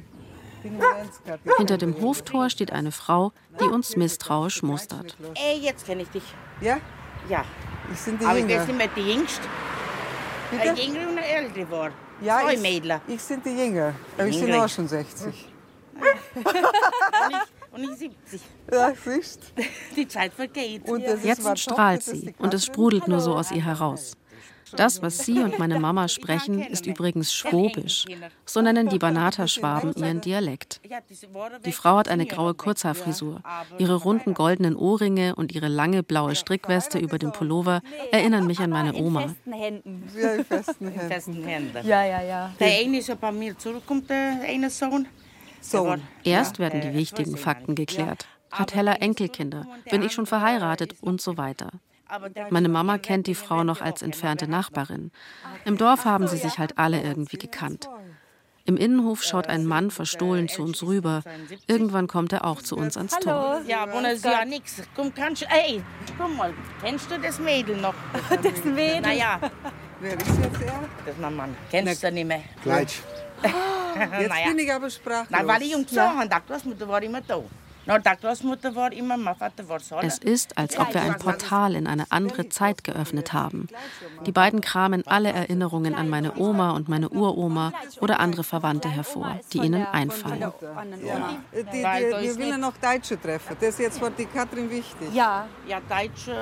Hinter dem Hoftor steht eine Frau, die uns misstrauisch mustert. Ey, jetzt kenne ich dich. Ja? Ja. Ich bin die Aber Jünger. ich bin nicht mehr die Jüngste. Bitte? Eine Jüngere und eine Ältere war. Ja, Zwei ich, Mädler. ich bin die Jünger. Aber ich bin Jünger. auch schon sechzig. und, ich, und ich siebzig. Ja, siehst. Die Zeit vergeht. Und das ist Jetzt meine strahlt Tochter, das ist sie die und es Katrin. sprudelt nur so aus ihr heraus. Das, was sie und meine Mama sprechen, ist übrigens Schwobisch. So nennen die Banater-Schwaben ihren Dialekt. Die Frau hat eine graue Kurzhaarfrisur. Ihre runden goldenen Ohrringe und ihre lange blaue Strickweste über dem Pullover erinnern mich an meine Oma. In festen Händen. Ja, in festen Händen. In festen Händen. Ja, ja, ja. Der eine ist ja bei mir zurückkommt, der eine Sohn. Sohn. Erst werden die wichtigen Fakten geklärt. Hat Hella Enkelkinder? Bin ich schon verheiratet? Und so weiter. Meine Mama kennt die Frau noch als entfernte Nachbarin. Im Dorf haben sie sich halt alle irgendwie gekannt. Im Innenhof schaut ein Mann verstohlen zu uns rüber. Irgendwann kommt er auch zu uns ans Tor. Ja, aber das ist ja nichts. Komm, kannst du, ey, komm mal, kennst du das Mädel noch? Das Mädel? Naja, Wer ist jetzt er? das ist mein Mann. Kennst du nicht mehr? Gleich. Jetzt Naja. bin ich aber sprachlos. Nein, weil ich um zu haben, die Großmutter war immer da. Na, die Großmutter war immer, mein Vater war so. Es ist, als ob wir ein Portal in eine andere Zeit geöffnet haben. Die beiden kramen alle Erinnerungen an meine Oma und meine Uroma oder andere Verwandte hervor, die ihnen einfallen. Ja. Die, die, wir wollen noch Deutsche treffen. Das ist jetzt für die Katrin wichtig. Ja, ja, Deutsche.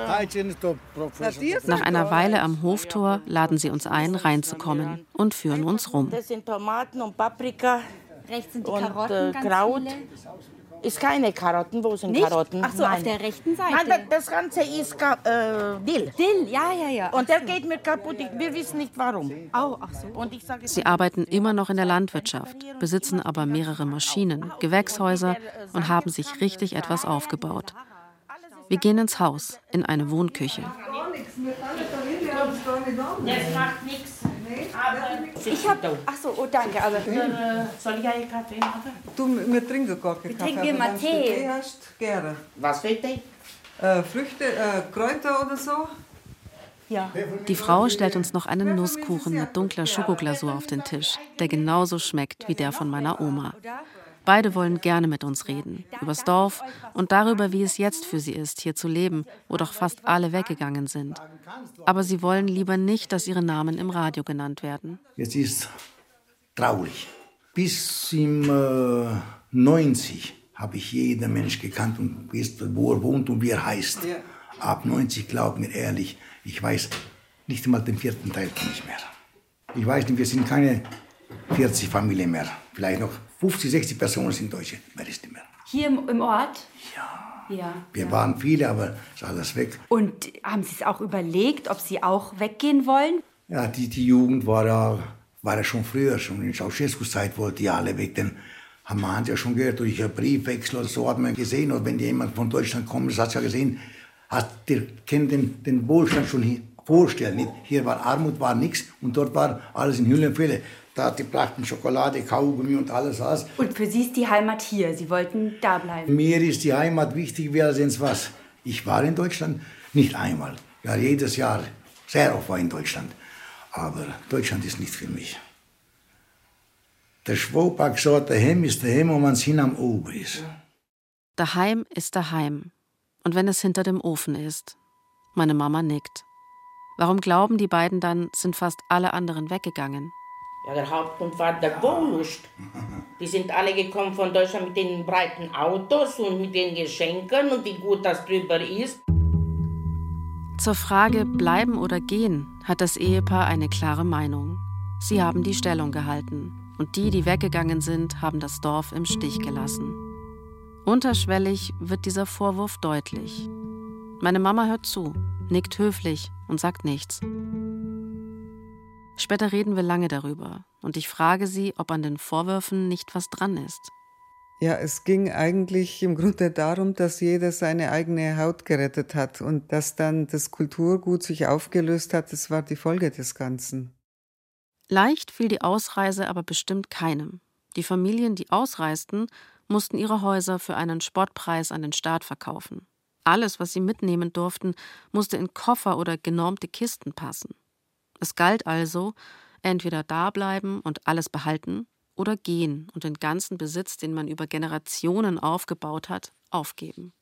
Nach einer Weile am Hoftor laden sie uns ein, reinzukommen und führen uns rum. Das sind Tomaten und Paprika. Rechts sind die und Karotten, äh, ganz Kraut. viele. Ist keine Karotten, wo sind Nicht? Karotten? Ach so, Nein. auf der rechten Seite. Nein, das, das Ganze ist Ka äh, Dill. Dill, ja, ja, ja. Und der geht mir kaputt. Wir wissen nicht warum. Oh, ach so. Und ich sage, Sie arbeiten immer noch in der Landwirtschaft, besitzen aber mehrere Maschinen, Gewächshäuser und haben sich richtig etwas aufgebaut. Wir gehen ins Haus, in eine Wohnküche. das macht nichts. Ich hab, ach so, oh danke, aber Soll ich einen Kaffee machen? Du, wir trinken gar keinen Kaffee. trinken wir mal aber wenn du Tee. Tee hast, gerne. Was für Tee? Äh, Früchte, äh, Kräuter oder so? ja. Die Frau stellt uns noch einen Nusskuchen mit dunkler Schokoglasur auf den Tisch, der genauso schmeckt wie der von meiner Oma. Beide wollen gerne mit uns reden, übers Dorf und darüber, wie es jetzt für sie ist, hier zu leben, wo doch fast alle weggegangen sind. Aber sie wollen lieber nicht, dass ihre Namen im Radio genannt werden. Es ist traurig. Bis im äh, neunzig habe ich jeden Mensch gekannt und wusste, wo er wohnt und wie er heißt. Ja. Ab neunzig, glaub mir ehrlich, ich weiß nicht einmal den vierten Teil nicht mehr. Ich weiß nicht, wir sind keine vierzig Familien mehr. Vielleicht noch fünfzig, sechzig Personen sind Deutsche, mehr ist nicht mehr. Hier im, im Ort? Ja. Ja. Wir waren viele, aber ist alles weg. Und haben Sie es auch überlegt, ob Sie auch weggehen wollen? Ja, die, die Jugend war ja, war ja schon früher, schon in Ceausescu-Zeit wollten die alle weg. Dann haben wir ja schon gehört, durch einen Briefwechsel oder so hat man gesehen, oder wenn jemand von Deutschland kommt, das hat ja gesehen, hat, der kann den, den Wohlstand schon hier vorstellen. Nicht? Hier war Armut, war nichts und dort war alles in Hülle und Fülle. Da die brachten Schokolade, Kaugummi und alles was. Und für Sie ist die Heimat hier. Sie wollten da bleiben. Mir ist die Heimat wichtig, wie als was. Ich war in Deutschland nicht einmal. Ja, jedes Jahr. Sehr oft war ich in Deutschland. Aber Deutschland ist nicht für mich. Der Schwab hat gesagt, daheim ist daheim, und man es hin am Ober ist. Daheim ist daheim. Und wenn es hinter dem Ofen ist. Meine Mama nickt. Warum glauben die beiden dann, sind fast alle anderen weggegangen? Ja, der Hauptgrund war der Wollust. Die sind alle gekommen von Deutschland mit den breiten Autos und mit den Geschenken und wie gut das drüber ist. Zur Frage bleiben oder gehen hat das Ehepaar eine klare Meinung. Sie haben die Stellung gehalten und die, die weggegangen sind, haben das Dorf im Stich gelassen. Unterschwellig wird dieser Vorwurf deutlich. Meine Mama hört zu, nickt höflich und sagt nichts. Später reden wir lange darüber und ich frage sie, ob an den Vorwürfen nicht was dran ist. Ja, es ging eigentlich im Grunde darum, dass jeder seine eigene Haut gerettet hat und dass dann das Kulturgut sich aufgelöst hat, das war die Folge des Ganzen. Leicht fiel die Ausreise aber bestimmt keinem. Die Familien, die ausreisten, mussten ihre Häuser für einen Spottpreis an den Staat verkaufen. Alles, was sie mitnehmen durften, musste in Koffer oder genormte Kisten passen. Es galt also, entweder dableiben und alles behalten oder gehen und den ganzen Besitz, den man über Generationen aufgebaut hat, aufgeben.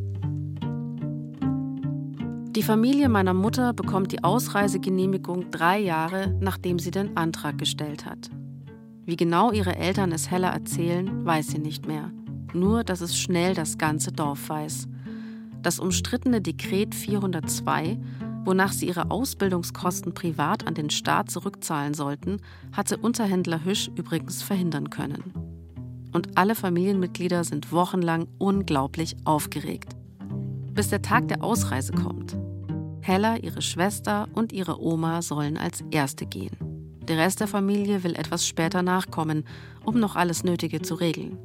Die Familie meiner Mutter bekommt die Ausreisegenehmigung drei Jahre, nachdem sie den Antrag gestellt hat. Wie genau ihre Eltern es Hella erzählen, weiß sie nicht mehr. Nur, dass es schnell das ganze Dorf weiß. Das umstrittene Dekret vierhundertzwei, wonach sie ihre Ausbildungskosten privat an den Staat zurückzahlen sollten, hatte Unterhändler Hüsch übrigens verhindern können. Und alle Familienmitglieder sind wochenlang unglaublich aufgeregt. Bis der Tag der Ausreise kommt. Hella, ihre Schwester und ihre Oma sollen als Erste gehen. Der Rest der Familie will etwas später nachkommen, um noch alles Nötige zu regeln.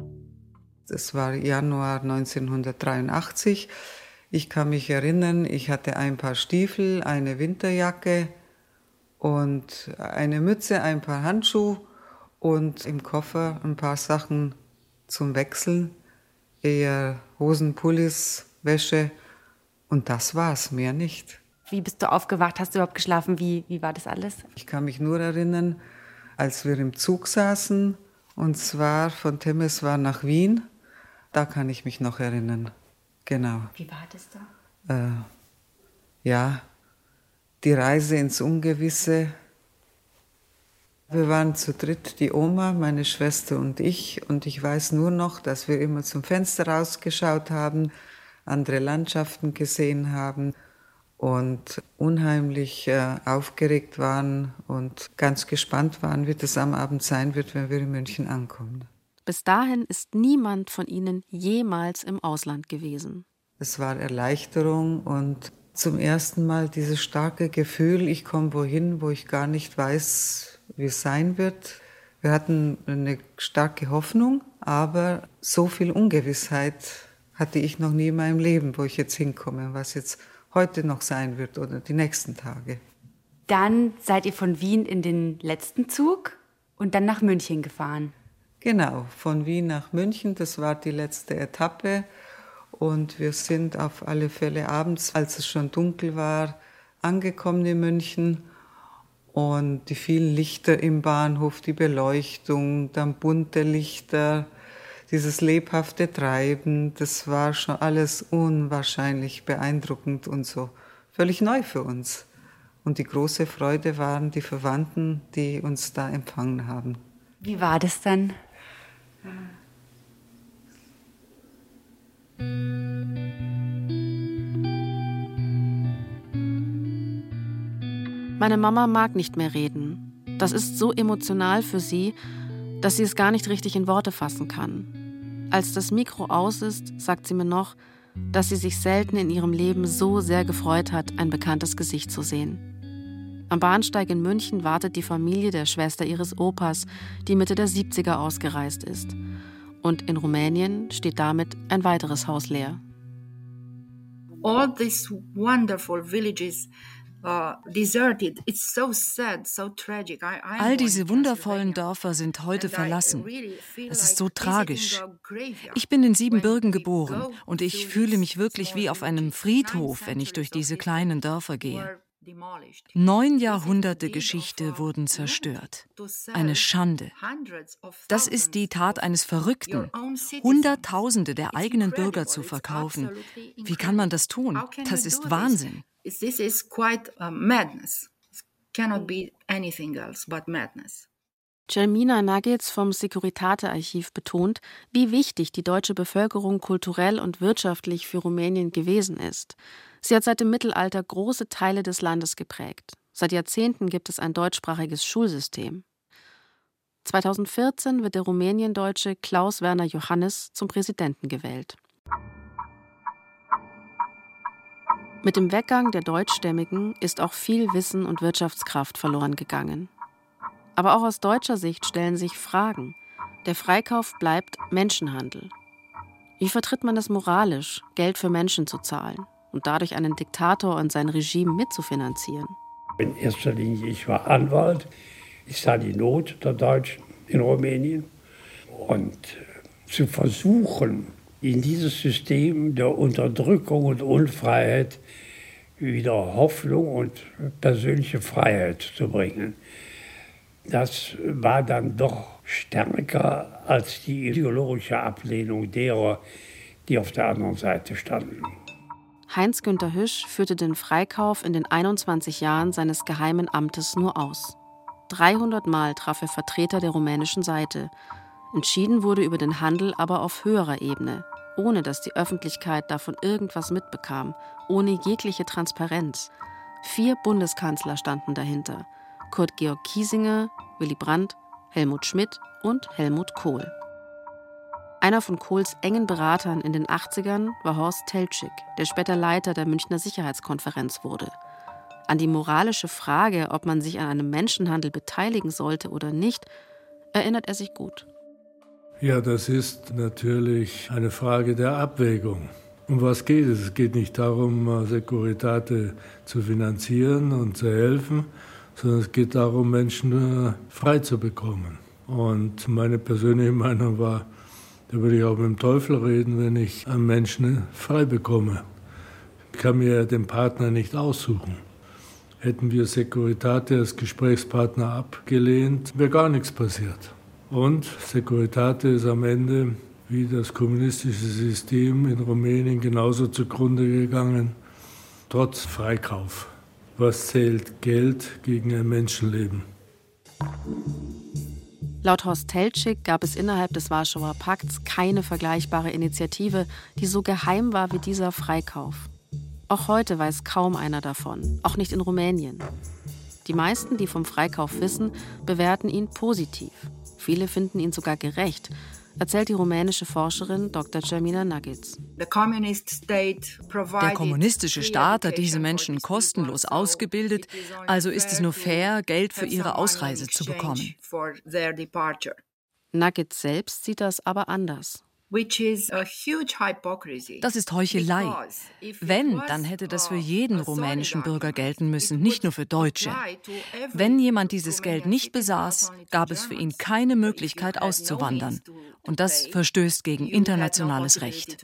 Es war Januar neunzehnhundertdreiundachtzig. Ich kann mich erinnern, ich hatte ein paar Stiefel, eine Winterjacke und eine Mütze, ein paar Handschuhe und im Koffer ein paar Sachen zum Wechseln, eher Hosen, Pullis, Wäsche und das war's, mehr nicht. Wie bist du aufgewacht? Hast du überhaupt geschlafen? Wie, wie war das alles? Ich kann mich nur erinnern, als wir im Zug saßen, und zwar von Temeswar nach Wien, da kann ich mich noch erinnern. Genau. Wie war das da? Äh, ja, die Reise ins Ungewisse. Wir waren zu dritt, die Oma, meine Schwester und ich. Und ich weiß nur noch, dass wir immer zum Fenster rausgeschaut haben, andere Landschaften gesehen haben und unheimlich äh, aufgeregt waren und ganz gespannt waren, wie das am Abend sein wird, wenn wir in München ankommen. Bis dahin ist niemand von ihnen jemals im Ausland gewesen. Es war Erleichterung und zum ersten Mal dieses starke Gefühl, ich komme wohin, wo ich gar nicht weiß, wie es sein wird. Wir hatten eine starke Hoffnung, aber so viel Ungewissheit hatte ich noch nie in meinem Leben, wo ich jetzt hinkomme, was jetzt heute noch sein wird oder die nächsten Tage. Dann seid ihr von Wien in den letzten Zug und dann nach München gefahren. Genau, von Wien nach München, das war die letzte Etappe. Und wir sind auf alle Fälle abends, als es schon dunkel war, angekommen in München. Und die vielen Lichter im Bahnhof, die Beleuchtung, dann bunte Lichter, dieses lebhafte Treiben, das war schon alles unwahrscheinlich beeindruckend und so völlig neu für uns. Und die große Freude waren die Verwandten, die uns da empfangen haben. Wie war das dann? Meine Mama mag nicht mehr reden. Das ist so emotional für sie, dass sie es gar nicht richtig in Worte fassen kann. Als das Mikro aus ist, sagt sie mir noch, dass sie sich selten in ihrem Leben so sehr gefreut hat, ein bekanntes Gesicht zu sehen. Am Bahnsteig in München wartet die Familie der Schwester ihres Opas, die Mitte der siebziger ausgereist ist. Und in Rumänien steht damit ein weiteres Haus leer. All these wonderful villages uh, deserted. It's so sad, so tragic. I, All diese wundervollen Dörfer sind heute verlassen. Es ist so tragisch. Ich bin in Siebenbürgen geboren und ich fühle mich wirklich wie auf einem Friedhof, wenn ich durch diese kleinen Dörfer gehe. Neun Jahrhunderte Geschichte wurden zerstört. Eine Schande. Das ist die Tat eines Verrückten, Hunderttausende der eigenen Bürger zu verkaufen. Wie kann man das tun? Das ist Wahnsinn. This is quite uh, madness. It cannot be anything else but madness. Jelmina Nagitz vom Securitate-Archiv betont, wie wichtig die deutsche Bevölkerung kulturell und wirtschaftlich für Rumänien gewesen ist. Sie hat seit dem Mittelalter große Teile des Landes geprägt. Seit Jahrzehnten gibt es ein deutschsprachiges Schulsystem. zweitausendvierzehn wird der Rumäniendeutsche Klaus Werner Iohannis zum Präsidenten gewählt. Mit dem Weggang der Deutschstämmigen ist auch viel Wissen und Wirtschaftskraft verloren gegangen. Aber auch aus deutscher Sicht stellen sich Fragen. Der Freikauf bleibt Menschenhandel. Wie vertritt man das moralisch, Geld für Menschen zu zahlen und dadurch einen Diktator und sein Regime mitzufinanzieren? In erster Linie, ich war Anwalt. Ich sah die Not der Deutschen in Rumänien. Und zu versuchen, in dieses System der Unterdrückung und Unfreiheit wieder Hoffnung und persönliche Freiheit zu bringen. Das war dann doch stärker als die ideologische Ablehnung derer, die auf der anderen Seite standen. Heinz-Günther Hüsch führte den Freikauf in den einundzwanzig Jahren seines geheimen Amtes nur aus. dreihundert Mal traf er Vertreter der rumänischen Seite. Entschieden wurde über den Handel aber auf höherer Ebene, ohne dass die Öffentlichkeit davon irgendwas mitbekam, ohne jegliche Transparenz. Vier Bundeskanzler standen dahinter: Kurt Georg Kiesinger, Willy Brandt, Helmut Schmidt und Helmut Kohl. Einer von Kohls engen Beratern in den achtzigern war Horst Teltschik, der später Leiter der Münchner Sicherheitskonferenz wurde. An die moralische Frage, ob man sich an einem Menschenhandel beteiligen sollte oder nicht, erinnert er sich gut. Ja, das ist natürlich eine Frage der Abwägung. Um was geht es? Es geht nicht darum, Securitate zu finanzieren und zu helfen, sondern es geht darum, Menschen frei zu bekommen. Und meine persönliche Meinung war, da würde ich auch mit dem Teufel reden, wenn ich einen Menschen frei bekomme. Ich kann mir den Partner nicht aussuchen. Hätten wir Securitate als Gesprächspartner abgelehnt, wäre gar nichts passiert. Und Securitate ist am Ende, wie das kommunistische System in Rumänien, genauso zugrunde gegangen, trotz Freikauf. Was zählt Geld gegen ein Menschenleben? Laut Horst Teltschik gab es innerhalb des Warschauer Pakts keine vergleichbare Initiative, die so geheim war wie dieser Freikauf. Auch heute weiß kaum einer davon, auch nicht in Rumänien. Die meisten, die vom Freikauf wissen, bewerten ihn positiv. Viele finden ihn sogar gerecht, erzählt die rumänische Forscherin Doktor Jermina Nagic. Der kommunistische Staat hat diese Menschen kostenlos ausgebildet, also ist es nur fair, Geld für ihre Ausreise zu bekommen. Nagic selbst sieht das aber anders. Das ist Heuchelei. Wenn, dann hätte das für jeden rumänischen Bürger gelten müssen, nicht nur für Deutsche. Wenn jemand dieses Geld nicht besaß, gab es für ihn keine Möglichkeit auszuwandern. Und das verstößt gegen internationales Recht.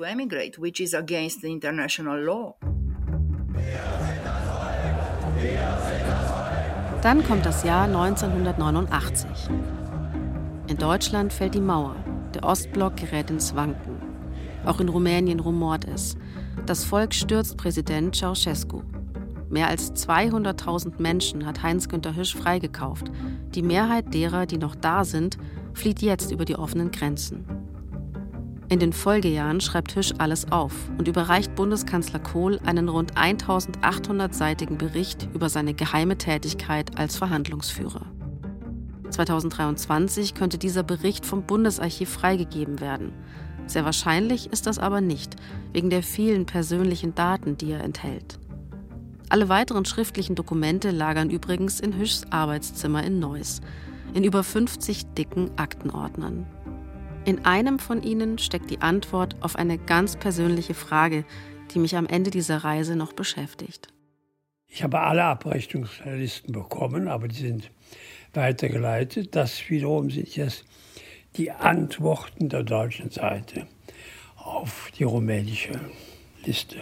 Dann kommt das Jahr neunzehnhundertneunundachtzig. In Deutschland fällt die Mauer. Der Ostblock gerät ins Wanken. Auch in Rumänien rumort es. Das Volk stürzt Präsident Ceausescu. Mehr als zweihunderttausend Menschen hat Heinz-Günther Hüsch freigekauft. Die Mehrheit derer, die noch da sind, flieht jetzt über die offenen Grenzen. In den Folgejahren schreibt Hüsch alles auf und überreicht Bundeskanzler Kohl einen rund eintausendachthundert-seitigen Bericht über seine geheime Tätigkeit als Verhandlungsführer. zweitausenddreiundzwanzig könnte dieser Bericht vom Bundesarchiv freigegeben werden. Sehr wahrscheinlich ist das aber nicht, wegen der vielen persönlichen Daten, die er enthält. Alle weiteren schriftlichen Dokumente lagern übrigens in Hüschs Arbeitszimmer in Neuss, in über fünfzig dicken Aktenordnern. In einem von ihnen steckt die Antwort auf eine ganz persönliche Frage, die mich am Ende dieser Reise noch beschäftigt. Ich habe alle Abrechnungslisten bekommen, aber die sind weitergeleitet. Das wiederum sind jetzt die Antworten der deutschen Seite auf die rumänische Liste.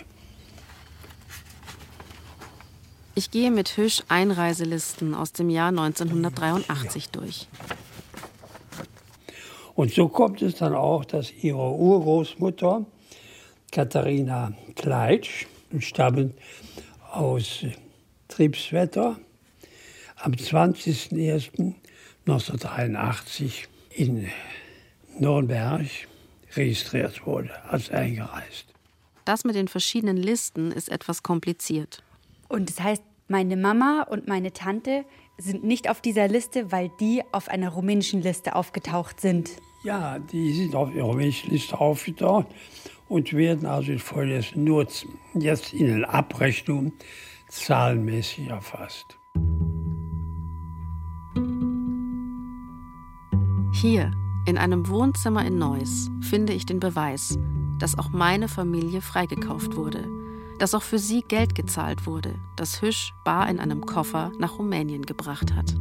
Ich gehe mit Hüsch Einreiselisten aus dem Jahr neunzehnhundertdreiundachtzig durch. Und so kommt es dann auch, dass ihre Urgroßmutter Katharina Kleitsch, stammend aus Triebswetter, am zwanzigsten ersten neunzehnhundertdreiundachtzig in Nürnberg registriert wurde, als eingereist. Das mit den verschiedenen Listen ist etwas kompliziert. Und das heißt, meine Mama und meine Tante sind nicht auf dieser Liste, weil die auf einer rumänischen Liste aufgetaucht sind? Ja, die sind auf der rumänischen Liste aufgetaucht und werden also infolgedessen nur jetzt in den Abrechnungen zahlenmäßig erfasst. Hier, in einem Wohnzimmer in Neuss, finde ich den Beweis, dass auch meine Familie freigekauft wurde, dass auch für sie Geld gezahlt wurde, das Hüsch bar in einem Koffer nach Rumänien gebracht hat.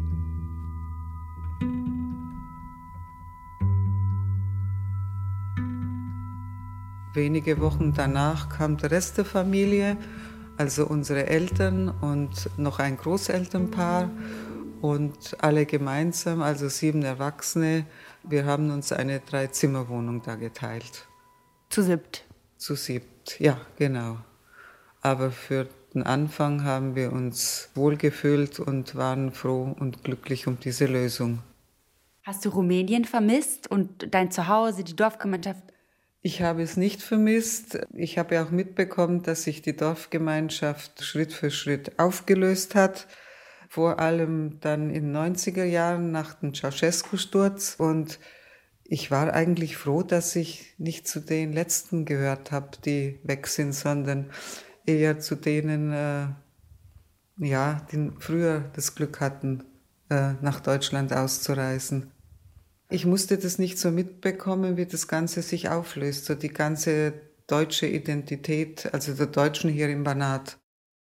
Wenige Wochen danach kam der Rest der Familie, also unsere Eltern und noch ein Großelternpaar und alle gemeinsam, also sieben Erwachsene. Wir haben uns eine Dreizimmerwohnung da geteilt. Zu siebt? Zu siebt, ja, genau. Aber für den Anfang haben wir uns wohlgefühlt und waren froh und glücklich um diese Lösung. Hast du Rumänien vermisst und dein Zuhause, die Dorfgemeinschaft? Ich habe es nicht vermisst. Ich habe ja auch mitbekommen, dass sich die Dorfgemeinschaft Schritt für Schritt aufgelöst hat. Vor allem dann in den neunziger Jahren nach dem Ceausescu-Sturz. Und ich war eigentlich froh, dass ich nicht zu den Letzten gehört habe, die weg sind, sondern eher zu denen, äh, ja, die früher das Glück hatten, äh, nach Deutschland auszureisen. Ich musste das nicht so mitbekommen, wie das Ganze sich auflöst, so die ganze deutsche Identität, also der Deutschen hier im Banat.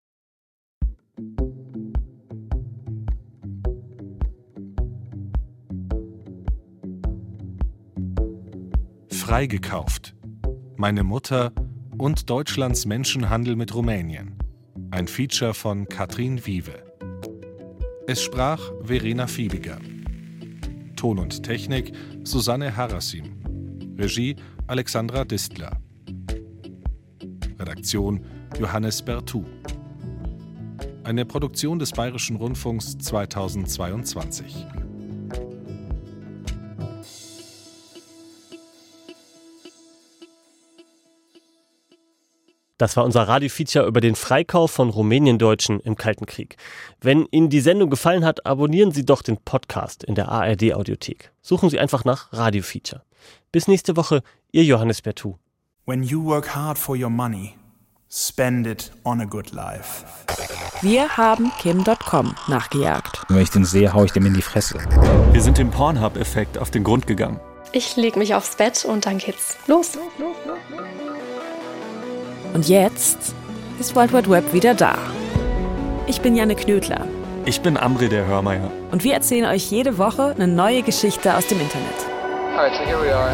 Freigekauft. Meine Mutter und Deutschlands Menschenhandel mit Rumänien. Ein Feature von Katrin Wiwe. Es sprach Verena Fiebiger. Ton und Technik Susanne Harasim. Regie Alexandra Distler. Redaktion Johannes Bertou. Eine Produktion des Bayerischen Rundfunks zweitausendzweiundzwanzig. Das war unser Radiofeature über den Freikauf von Rumäniendeutschen im Kalten Krieg. Wenn Ihnen die Sendung gefallen hat, abonnieren Sie doch den Podcast in der A R D-Audiothek. Suchen Sie einfach nach Radiofeature. Bis nächste Woche, Ihr Johannes Bertou. When you work hard for your money, spend it on a good life. Wir haben Kim Punkt com nachgejagt. Wenn ich den sehe, hau ich dem in die Fresse. Wir sind dem Pornhub-Effekt auf den Grund gegangen. Ich leg mich aufs Bett und dann geht's los. Und jetzt ist World Wide Web wieder da. Ich bin Janne Knödler. Ich bin Amri der Hörmeier. Und wir erzählen euch jede Woche eine neue Geschichte aus dem Internet. Alright, so here we are.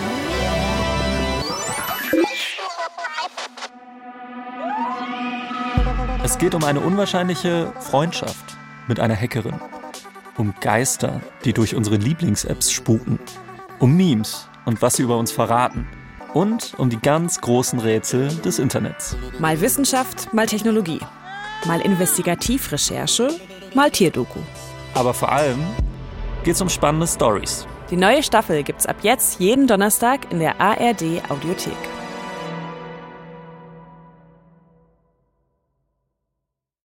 Es geht um eine unwahrscheinliche Freundschaft mit einer Hackerin. Um Geister, die durch unsere Lieblings-Apps spuken. Um Memes und was sie über uns verraten. Und um die ganz großen Rätsel des Internets. Mal Wissenschaft, mal Technologie. Mal Investigativrecherche, mal Tierdoku. Aber vor allem geht's um spannende Storys. Die neue Staffel gibt's ab jetzt jeden Donnerstag in der A R D-Audiothek.